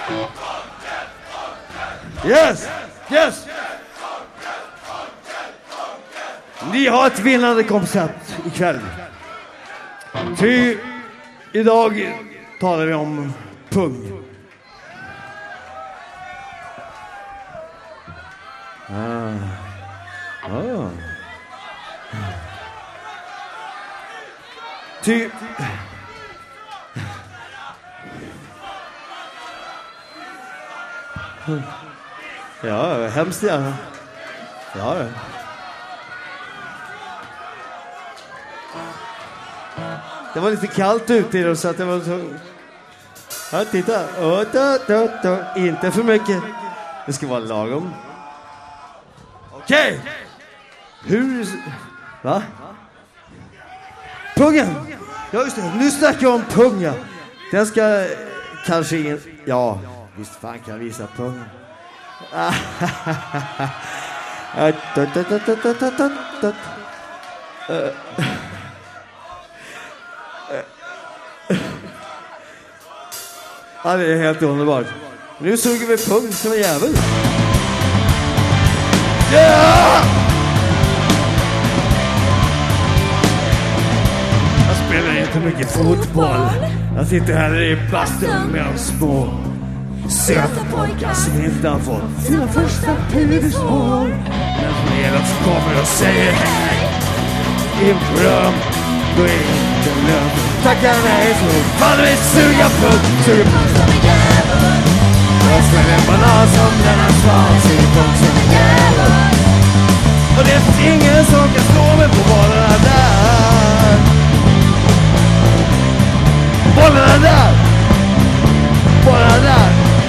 Yes, yes. Ni har ett vinnande koncept ikväll. Ty idag talar vi om pung. Ty... Ja, hemskt gärna. Ja. Det var lite kallt ute idag så att det var så... Ja, titta. Inte för mycket. Det ska vara lagom. Okej. Hur... Va? Pungen! Ja just det, nu snackar jag om punga. Den ska kanske in... Ja, visst fan kan jag visa pungen. Ja, det är helt underbart. Nu suger vi pung som en jävel. Yeah! Jag spelar inte mycket fotboll. Jag sitter här i bastun med de små söta pojkar som inte har fått sina första pudishår. Men som hela så kommer och säger hej inför dem. Då är det inte lönt. Tackar nej så faller vi suga pung. Suga pung som en jävel. Jag smäller en banan som denna svan. Suga pung som en jävel. Och det finns ingen som kan slå mig på bollarna där. Bollarna där. Bollarna där.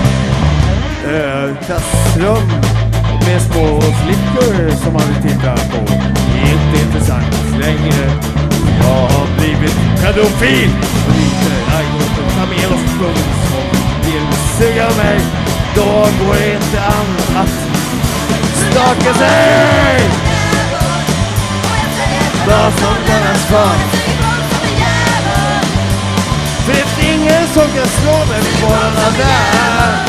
Klassrum med små flickor som man vill titta på. Det är inte intressant längre. Jag har blivit pedofil. Och lite jag tar med oss pung som vill suga mig. Då går det inte an att staka sig. Bara som denna svan. För det är ingen som kan slå mig på bollarna där.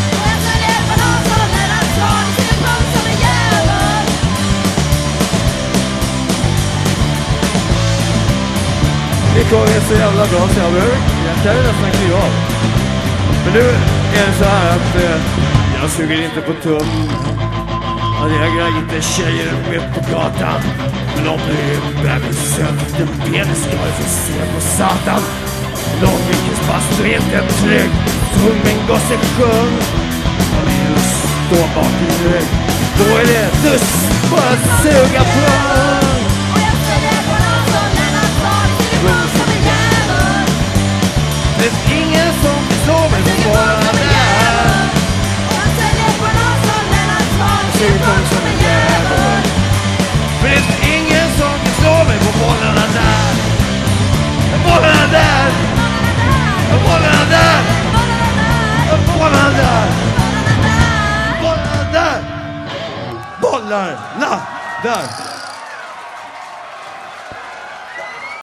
Det går så jävla bra så jag kan nästan kliva av. Men nu är det så här att jag suger inte på tum. Jag reagerar inte tjejer med på gatan. Men om du är bebissökt en penis ska jag få se på satan. Långvinkelspass du är inte trygg. Tung min gosse sjung. Jag vill stå bak i rygg. Då är det dus på att suga på. Det är ingen som kan slå mig på bollarna där. Suger pung som en jävel. För det är ingen som kan slå mig på bollarna där. Bollarna där. Bollarna där. Bollarna där. Bollarna där. Bollarna där.